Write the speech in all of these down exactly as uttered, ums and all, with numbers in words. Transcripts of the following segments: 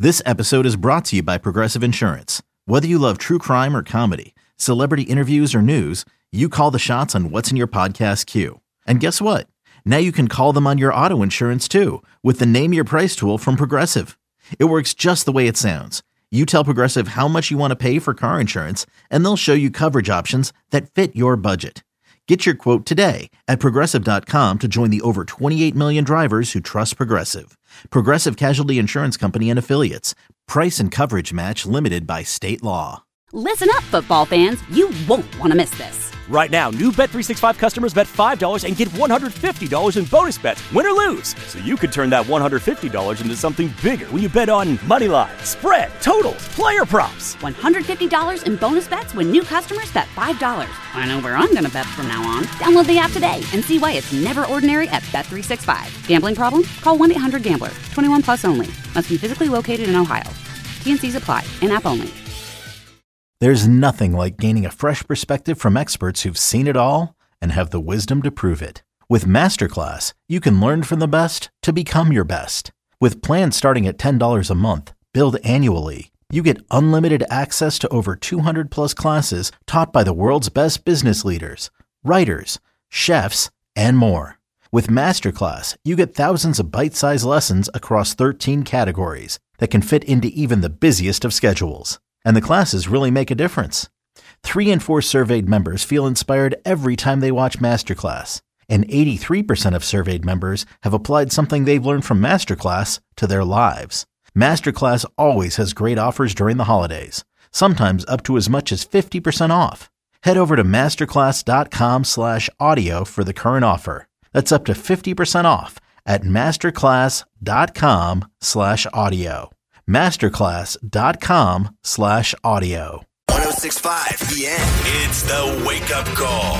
This episode is brought to you by Progressive Insurance. Whether you love true crime or comedy, celebrity interviews or news, you call the shots on what's in your podcast queue. And guess what? Now you can call them on your auto insurance too with the Name Your Price tool from Progressive. It works just the way it sounds. You tell Progressive how much you want to pay for car insurance, and they'll show you coverage options that fit your budget. Get your quote today at Progressive dot com to join the over twenty-eight million drivers who trust Progressive. Progressive Casualty Insurance Company and Affiliates. Price and coverage match limited by state law. Listen up, football fans. You won't want to miss this. Right now, new Bet three sixty-five customers bet five dollars and get one hundred fifty dollars in bonus bets, win or lose. So you could turn that one hundred fifty dollars into something bigger when you bet on money line, spread, totals, player props. one hundred fifty dollars in bonus bets when new customers bet five dollars. I know where I'm going to bet from now on. Download the app today and see why it's never ordinary at Bet three sixty-five. Gambling problem? Call one eight hundred gambler. twenty-one plus only. Must be physically located in Ohio. T and C's apply. In-app only. There's nothing like gaining a fresh perspective from experts who've seen it all and have the wisdom to prove it. With Masterclass, you can learn from the best to become your best. With plans starting at ten dollars a month, billed annually, you get unlimited access to over two hundred plus classes taught by the world's best business leaders, writers, chefs, and more. With Masterclass, you get thousands of bite-sized lessons across thirteen categories that can fit into even the busiest of schedules. And the classes really make a difference. Three in four surveyed members feel inspired every time they watch Masterclass. And eighty-three percent of surveyed members have applied something they've learned from Masterclass to their lives. Masterclass always has great offers during the holidays, sometimes up to as much as fifty percent off. Head over to masterclass.com slash audio for the current offer. That's up to fifty percent off at masterclass.com slash audio. Masterclass.com slash audio. one oh six point five The End. It's the wake-up call.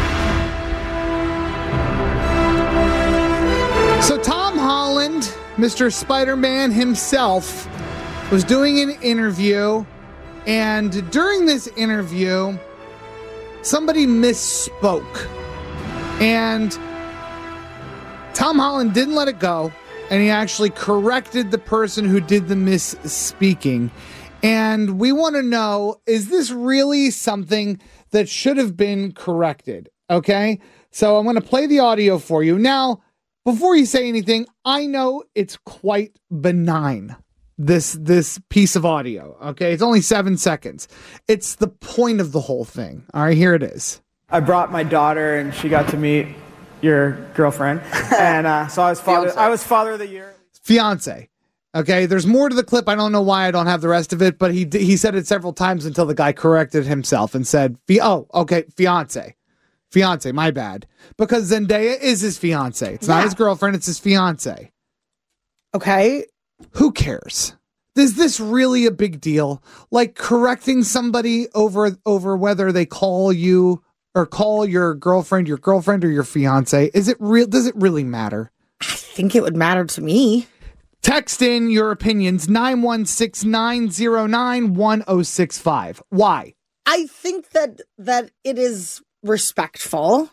So Tom Holland, Mister Spider-Man himself, was doing an interview, and during this interview, somebody misspoke. And Tom Holland didn't let it go. And he actually corrected the person who did the misspeaking. And we want to know, is this really something that should have been corrected? Okay? So I'm going to play the audio for you. Now, before you say anything, I know it's quite benign, this this piece of audio. Okay? It's only seven seconds. It's the point of the whole thing. All right, here it is. I brought my daughter, and she got to meet your girlfriend, and uh, so I was father. I was father of the year. Fiance. Okay, there's more to the clip. I don't know why I don't have the rest of it, but he he said it several times until the guy corrected himself and said, "Oh, okay, fiance, fiance. My bad." Because Zendaya is his fiance. It's yeah. not his girlfriend. It's his fiance. Okay, who cares? Is this really a big deal? Like correcting somebody over over whether they call you or call your girlfriend your girlfriend or your fiance? Is it real? Does it really matter? I think it would matter to me. Text in your opinions, nine one six, nine zero nine, one oh six five. Why? I think that that it is respectful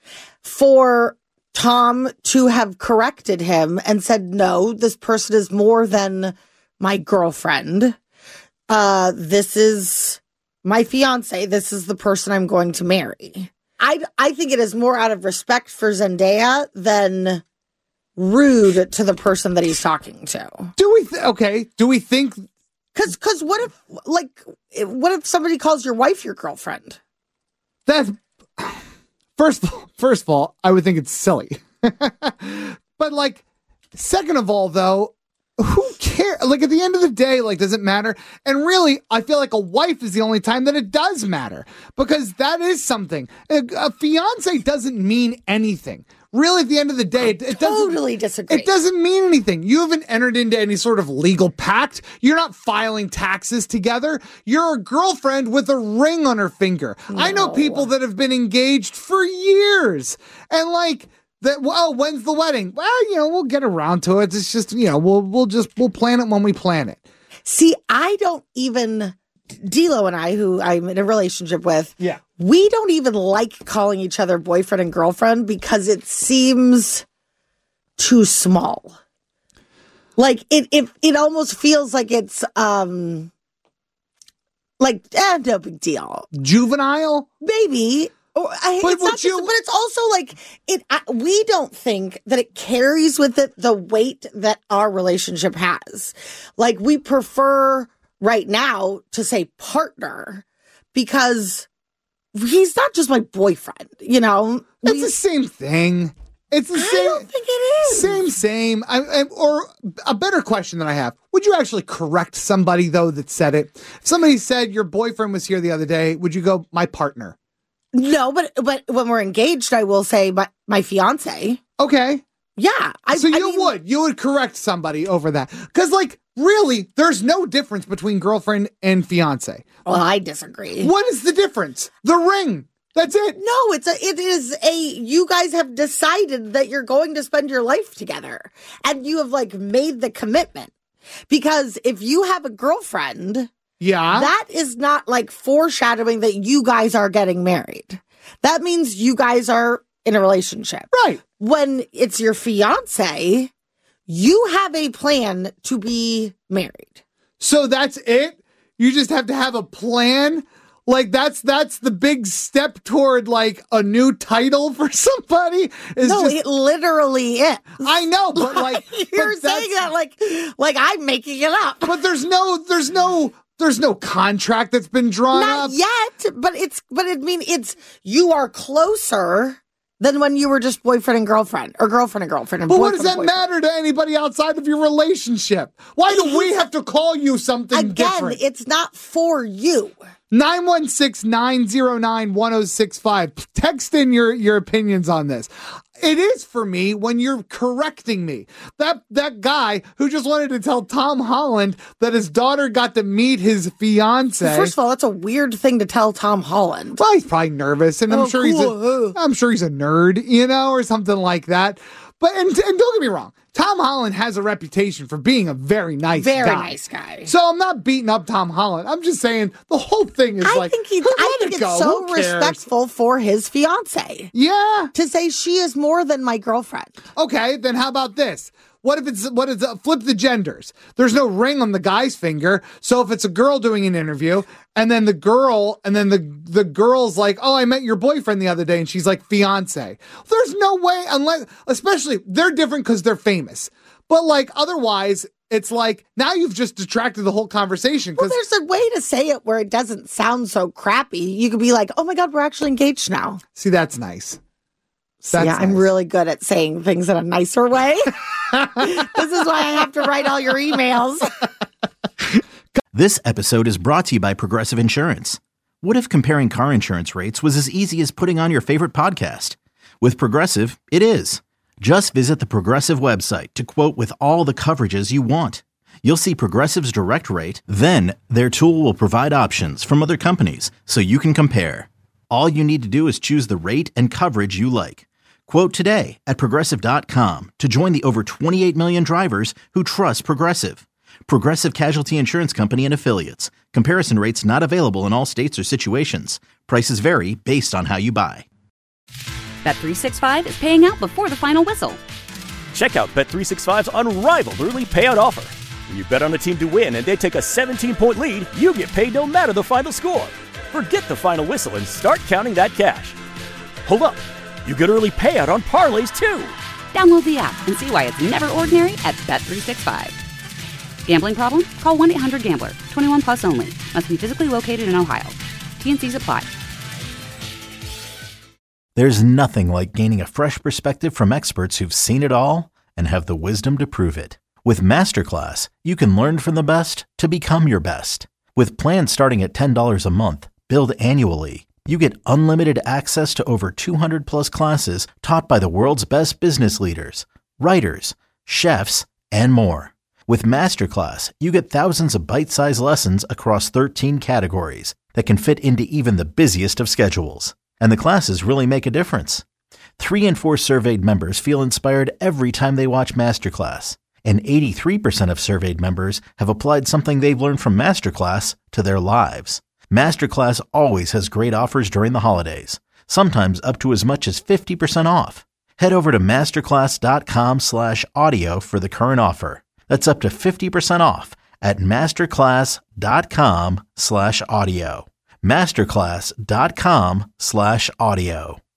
for Tom to have corrected him and said, no, this person is more than my girlfriend. Uh, this is my fiance. This is the person I'm going to marry. I, I think it is more out of respect for Zendaya than rude to the person that he's talking to. Do we, th- okay, do we think... Because cause what if, like, what if somebody calls your wife your girlfriend? That's... First, first of all, I would think it's silly. But, like, second of all, though, who cares? Like, at the end of the day, like, does it matter? And really, I feel like a wife is the only time that it does matter. Because that is something. A, a fiance doesn't mean anything. Really, at the end of the day, it, it doesn't totally disagree. It doesn't mean anything. You haven't entered into any sort of legal pact. You're not filing taxes together. You're a girlfriend with a ring on her finger. No. I know people that have been engaged for years, and like that. Oh, when's the wedding? Well, you know, we'll get around to it. It's just, you know, we'll we'll just we'll plan it when we plan it. See, I don't even. D'Lo and I, who I'm in a relationship with, yeah, we don't even like calling each other boyfriend and girlfriend because it seems too small. Like it, it, it almost feels like it's, um, like, eh, no big deal. Juvenile? Maybe. Or, I, But it's not would just, you- but it's also like it. I, we don't think that it carries with it the weight that our relationship has. Like we prefer right now to say partner because he's not just my boyfriend. You know, It's We- the same thing. It's the I same. don't think it is. Same, same. I, I, or a better question that I have: would you actually correct somebody though that said it? If somebody said your boyfriend was here the other day, would you go, my partner? No, but but when we're engaged, I will say my my fiance. Okay. Yeah, I, So I you mean, would, you would correct somebody over that. Because, like, really, there's no difference between girlfriend and fiance. Well, I disagree. What is the difference? The ring. That's it. No, it's a it is a you guys have decided that you're going to spend your life together and you have like made the commitment. Because if you have a girlfriend, Yeah. that is not like foreshadowing that you guys are getting married. That means you guys are in a relationship. Right. When it's your fiance, you have a plan to be married. So that's it? You just have to have a plan? Like that's that's the big step toward like a new title for somebody? Is No, just, it literally is. I know, but like You're but that's- saying that like like I'm making it up. But there's no there's no there's no contract that's been drawn Not up. yet, but it's but it mean it's you are closer than when you were just boyfriend and girlfriend or girlfriend and girlfriend. And But what does boyfriend that and boyfriend. matter to anybody outside of your relationship? Why do we have to call you something Again, different? it's not for you. nine one six, nine zero nine, one zero six five. Text in your, your opinions on this. It is for me when you're correcting me. That that guy who just wanted to tell Tom Holland that his daughter got to meet his fiance. First of all, that's a weird thing to tell Tom Holland. Well, he's probably nervous, and I'm Oh, sure he's cool. a, I'm sure he's a nerd, you know, or something like that. But and, and don't get me wrong, Tom Holland has a reputation for being a very nice Very guy. nice guy. So I'm not beating up Tom Holland. I'm just saying the whole thing is I like think he, let I it think go. it's so Who cares? respectful for his fiance Yeah. to say she is more than my girlfriend. Okay, then how about this? What if it's what is uh, flip the genders? There's no ring on the guy's finger. So if it's a girl doing an interview and then the girl and then the the girl's like, "Oh, I met your boyfriend the other day," and she's like, "Fiance." There's no way unless especially they're different cuz they're famous. But like otherwise, it's like now you've just detracted the whole conversation Well, cuz there's a way to say it where it doesn't sound so crappy. You could be like, "Oh my God, we're actually engaged now." see that's nice. So That's yeah, I'm nice. really good at saying things in a nicer way. This is why I have to write all your emails. This episode is brought to you by Progressive Insurance. What if comparing car insurance rates was as easy as putting on your favorite podcast? With Progressive, it is. Just visit the Progressive website to quote with all the coverages you want. You'll see Progressive's direct rate, then their tool will provide options from other companies so you can compare. All you need to do is choose the rate and coverage you like. Quote today at progressive dot com to join the over twenty-eight million drivers who trust Progressive. Progressive Casualty Insurance Company and Affiliates. Comparison rates not available in all states or situations. Prices vary based on how you buy. Bet three sixty-five is paying out before the final whistle. Check out Bet three sixty-five's unrivaled early payout offer. When you bet on a team to win and they take a seventeen-point lead, you get paid no matter the final score. Forget the final whistle and start counting that cash. Hold up. You get early payout on parlays, too. Download the app and see why it's never ordinary at Bet three sixty-five. Gambling problem? Call one eight hundred gambler. twenty-one plus only. Must be physically located in Ohio. T N Cs apply. There's nothing like gaining a fresh perspective from experts who've seen it all and have the wisdom to prove it. With Masterclass, you can learn from the best to become your best. With plans starting at ten dollars a month, billed annually, you get unlimited access to over two hundred plus classes taught by the world's best business leaders, writers, chefs, and more. With Masterclass, you get thousands of bite-sized lessons across thirteen categories that can fit into even the busiest of schedules. And the classes really make a difference. Three in four surveyed members feel inspired every time they watch Masterclass. And eighty-three percent of surveyed members have applied something they've learned from Masterclass to their lives. Masterclass always has great offers during the holidays, sometimes up to as much as fifty percent off. Head over to masterclass dot com slash audio for the current offer. That's up to fifty percent off at masterclass.com slash audio. Masterclass.com slash audio.